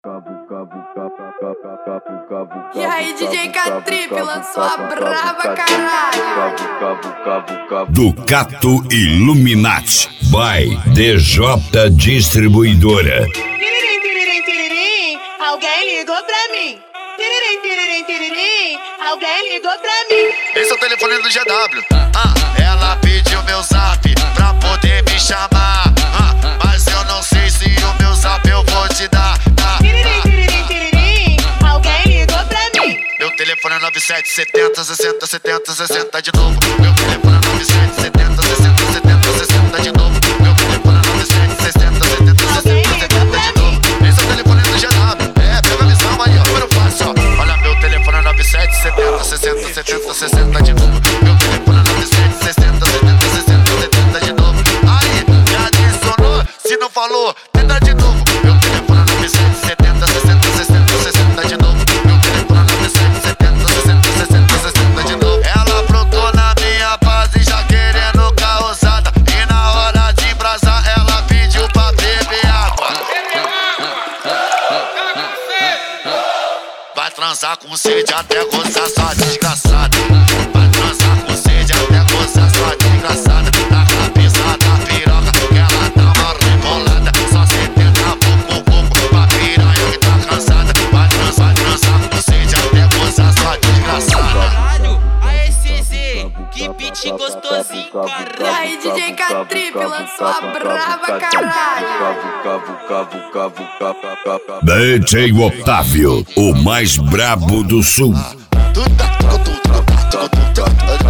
E aí, DJ K-Trip lançou a braba, caralho. Ducato Illuminati by DJ Distribuidora. Alguém ligou pra mim. Alguém ligou pra mim. Esse é o telefone do GW. Ela pediu meu zap pra poder me chamar. Mas eu não sei se o meu zap eu vou te dar. Alguém ligou pra mim. Meu telefone é 9770 60 70 60 de novo. Meu telefone é 9770 60 70 60 de novo. Meu telefone é 9760 70 60 70 de novo. Esse é o telefone do GW. Pega a visão aí, ó, número fácil, ó. Olha, meu telefone é 9770 60 70 60 de novo. Meu telefone é 9760 70 60 70 de novo. Aí, me adicionou, se não falou, tenta de novo. Meu telefone é 9770 60 60 60 de novo. Meu telefone é 9770 60 60 60 de novo. Ela aprontou na minha base já querendo causada. E na hora de embrasar ela pediu pra beber água. Vai transar com sede até gozar, sua desgraçada. Vai transar com sede até gozar, sua desgraçada. Na cabeça da piroca que ela dá uma rebolada. Só 70 pouco pra piranha que tá cansada. Vai transar com sede até gozar, sua desgraçada. Caralho, aê CZ, que beat gostosinho, E caralho. aí, DJ K-Trip lançou a braba, caralho. DJ Otávio, o mais brabo do sul. Tudo